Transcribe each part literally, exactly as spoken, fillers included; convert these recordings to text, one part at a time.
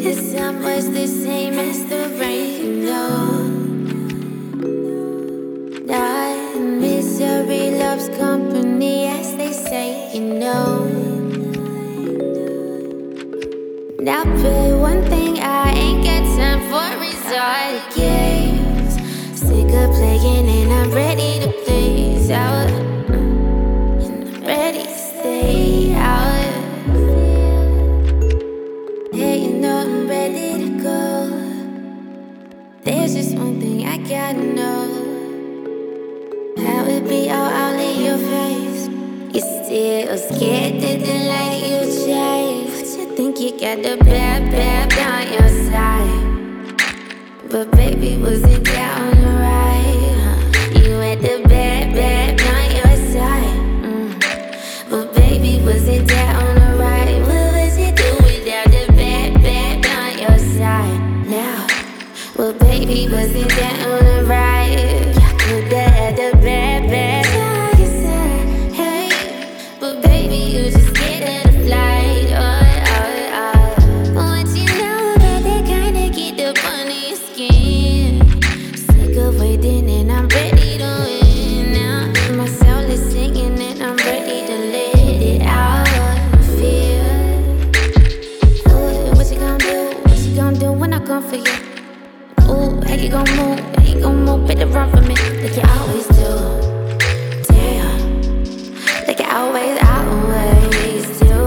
The sun was the same as the rain, no. Not misery loves company, as they say, you know. Now, but one thing, I ain't got time for resort games. Sick of playing and I'm ready to please out. And I'm ready to stay out. Hey, you know I'm ready to go. There's just one thing I gotta know. How it be all out in your face? You still scared that the light you chase. You think you got the bad, bad on your side, but baby, was it down the right? Huh? You had the bad, bad on your side, mm. But baby, was it down the right? What was you do without the bad, bad on your side? Now, well, baby, was it down the right? Could have had the bad, bad on your side, hey. But baby, you just scared of the flight, oh, oh, oh. But once you know that they kinda get up under your skin, sick of waiting and I'm ready to win now. My soul is singing and I'm ready to let it out. Feel, ooh, what you gon' do? What you gon' do when I come for you? Ooh, how you gon' move? How you gon' move? Better run from me, like you always do. Damn, like you always, always do.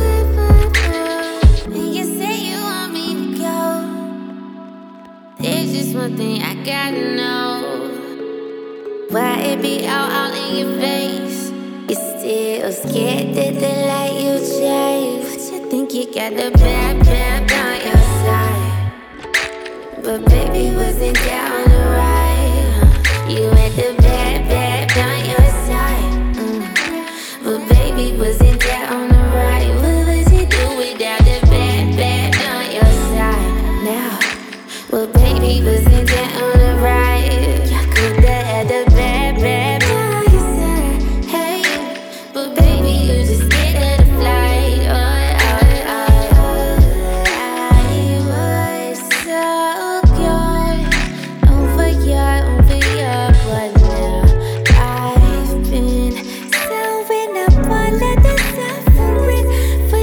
And you say you want me to go. There's just one thing I gotta know. Why it be all, all in your face? You still scared that the light you chase. You think you got the bad, bad on your side, but baby, wasn't down the right? Huh? You had the bad, bad on your side, mm. But baby, wasn't down the right? What was you do without the bad, bad on your side? Now, well, baby, wasn't down the right? You could have had the bad, bad on your side, hey. But baby, you just scared of the flight, oh, oh, oh. I was so good over your, over your, but now I've been sewing up all of the suffering for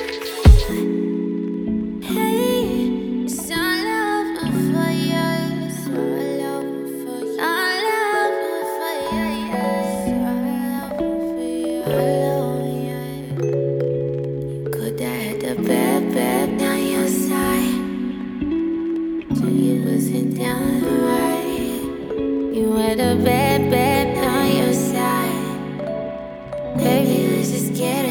you. Hey, so love for you, so love for you, I love for you, I love for you, I love you. Could have had the bad, bad on your side, so you wasn't down the right. You had a bad, bad on your side. Baby, was just scared